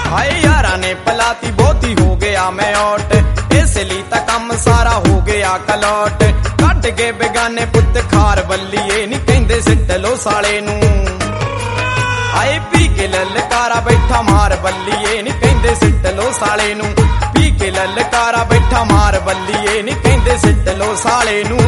हाय यारा ने पलाती बहुती हो गया मैं औट, इसलिए ता कम सारा हो गया कलौट। कट के बेगाने पुत खार बल्लीए नी कहंदे सिट लो साले नू। हाय पी के ललकारा बैठा मार बल्लीए नी कहंदे सिट लो साले नू। पी के ललकारा बैठा मार बल्लीए नी कहंदे सिट लो साले नू।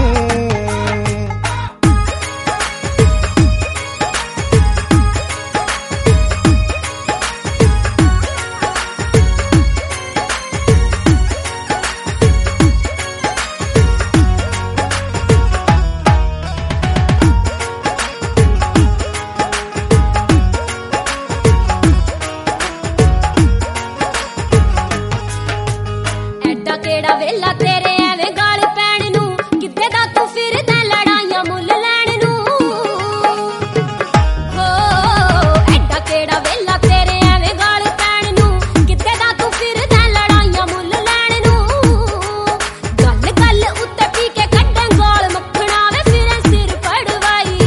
केड़ा वेला तेरे एवें गाल पैण नू, किते दा तू फिरदा लड़ाइयां मुल लैण नू। हो एडा केड़ा वेला तेरे एवें गाल पैण नू, किते दा तू फिरदा लड़ाइयां मुल लैण नू। गल गल उत्ते पी के कड्डे गोल मखना वे फिरे सिर पड़वाई।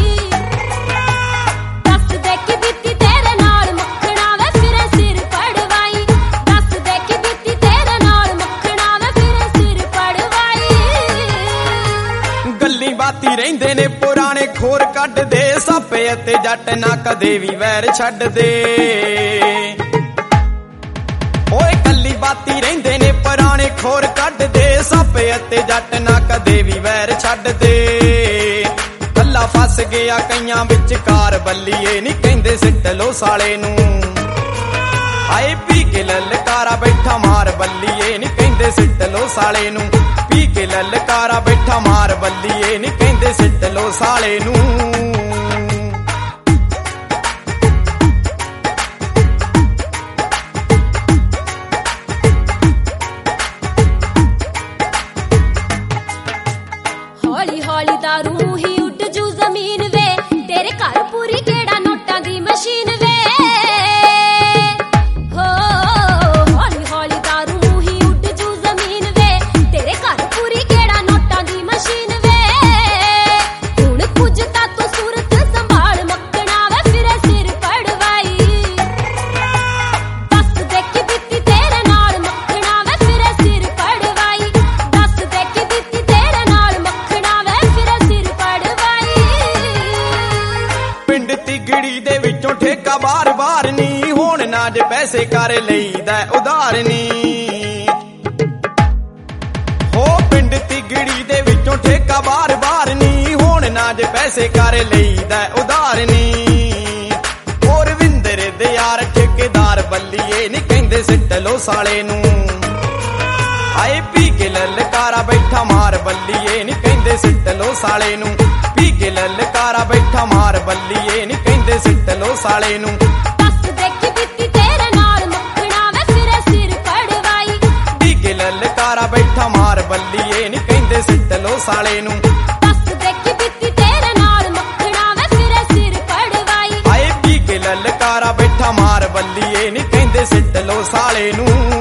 दस दे की बीती तेरे नाल मखना वे फिरे सिर पड़वाई। दस दे की बीती तेरे नाल गल्ली बाती रहिंदे ने पुराने खोर कढ दे, सापे अते जट ना कदे भी वैर छड्ड दे। ओए गल्ली बाती रहिंदे ने पुराने खोर कढ दे, सापे अते जट ना कदे भी वैर छड्ड दे। गल्ला फस गया कईयां विचकार बल्लीए नी कहंदे सिट लो साले नू। हाय पी के ललकारा बैठा मार बल्लीए नी कहंदे सिट लो साले नू। पी के ललकारा बैठा मार बल्लीए नी कहंदे सिट लो साले नू। हौली हौली दारू ही उठ जू जमीन वे, तेरे घर पूरी केड़ा नोटां दी मशीन वे। हो हौली हौली दारू ही उठ जू जमीन वे, तेरे घर पूरी केड़ा नोटां दी मशीन वे। हुण कुछ तां तू सूरत संभाल मक्कना वे फिरे सिर पड़वाई। दस दे की बीती तेरे नाल मक्खना वे फिरे सिर पड़वाई। दस दे की बीती तेरे नाल मक्खना वे फिरे सिर पड़वाई। पिंड तिगड़ी दे विचों ठेका बार बार नी, हुण ना जे पैसे कर लईदा उधार नी। हो पिंड तिगड़ी दे विचों ठेका बार बार नी, हुण ना जे पैसे कर लईदा उधार नी। और विंदर दे यार ठेकेदार बल्लीए नी कहंदे सिट लो साले नू। हाय पी के ललकारा बैठा मार बल्लीए नी कहंदे सिट लो साले नू। पी के ललकारा बैठा मार बल्लीए नी कहंदे सिट लो साले नू। दस दे की बीती तेरे नाल मक्खना वे फिरे सिर पड़वाई। पी के ललकारा बैठा मार बल्लीए नी कहंदे सिट लो साले नू। दस दे की बीती तेरे नाल मक्खना वे फिरे सिर पड़वाई। हाय पी के ललकारा बैठा मार बल्लीए नी कहंदे सिट लो साले नू।